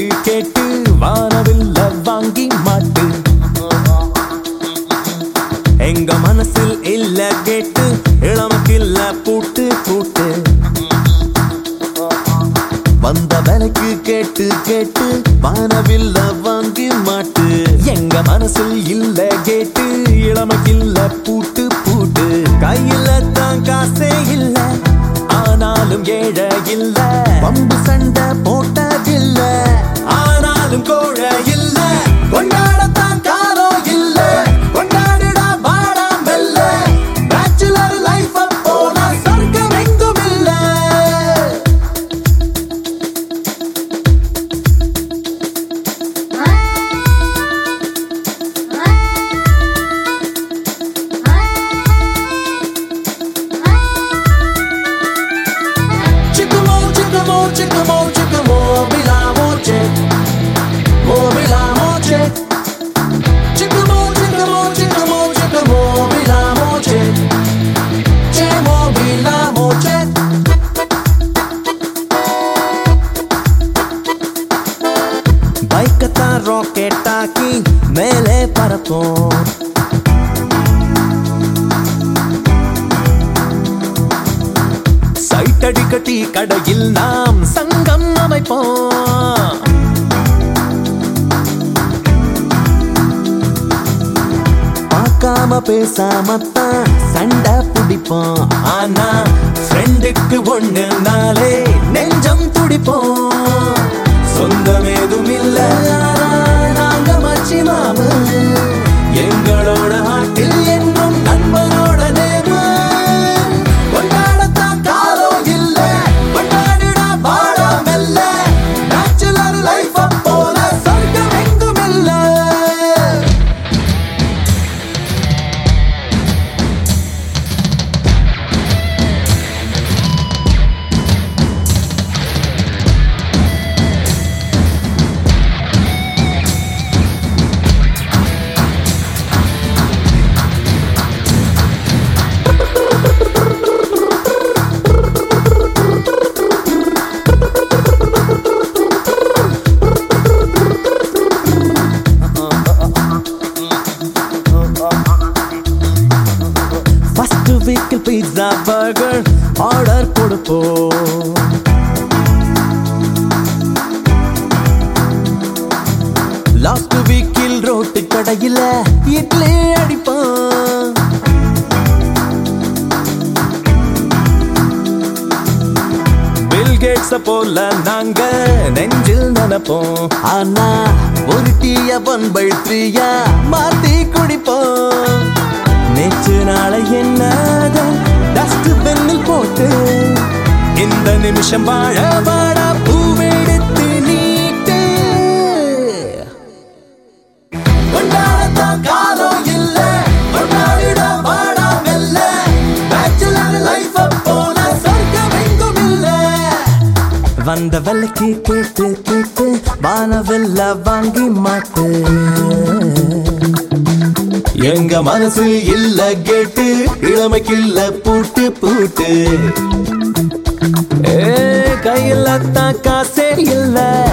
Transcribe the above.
கேட்டு கேட்டு வானவில்ல வாங்கி மாட்டு எங்க மனசில் இல்ல கேட்டு இளமக்கில்ல பூட்டு பூட்டு வந்த விலைக்கு கேட்டு கேட்டு வானவில்ல வாங்கி மாட்டு எங்க மனசில் இல்ல கேட்டு இளமக்கில்ல பூட்டு பூட்டு கையில தான் காசே இல்ல ஆனாலும் ஏழை இல்ல பம்பு சண்டை போட்டதில்ல ஆனாலும் கோழை இல்ல கொண்டாடத்தான் காலம் இல்ல கொண்டாடிடா வாடா மெல்ல பேச்சுலர் லைஃப் போனா சொர்க்கம் எங்கும் இல்ல பைக்கத்தான் ராக்கெட் ஆக்கி மேலே பறப்போம் சைட் அடிக்கட்டி கடையில் நாம் சங்கம் அமைப்போம் பார்க்காம பேசாமத்தான் சண்டை பிடிப்போம் ஆனா ஃப்ரெண்டுக்கு ஒண்ணு நாளே நெஞ்சம் துடிப்போம் சொந்தம் ஏதும் இல்ல நாங்க மச்சி மாமு எங்களோட ஆட்டில் என்றும் நண்பனோட நேமு கொண்டாடத்தான் காலம் இல்ல கொண்டாடிடா வாடா மெல்ல பேச்சுலர் லைஃப் போல சொர்க்கம் எங்கும் இல்ல வீக்கில் பீட்சா பர்கர் ஆர்டர் கொடுப்போம் லாஸ்ட் வீக்கில் ரோட்டு கடையில இட்லி அடிப்போம் பில் கேட்ஸ் போல நாங்க நெஞ்சில் நினைப்போம் ஆனா ஒரு டீய 1/3 மாத்தி குடிப்போம் நேற்று நாளை என்னத டஸ்ட் பெண்ணில் போட்டு இந்த நிமிஷம் வாழ வாடா பூவெடுத்து நீட்டு கொண்டாடத்தான் காலம் இல்ல கொண்டாடிட வாடா மெல்ல பேச்சுலர் லைஃப் போல சொர்க்கம் எங்கும் இல்ல வந்த விலைக்கு கேட்டு கேட்டு வானவில்ல வாங்கி மாட்டு எங்க மனசு இல்ல கேட்டு இளமைக்கில்ல பூட்டு பூட்டு கையில தான் காசே இல்ல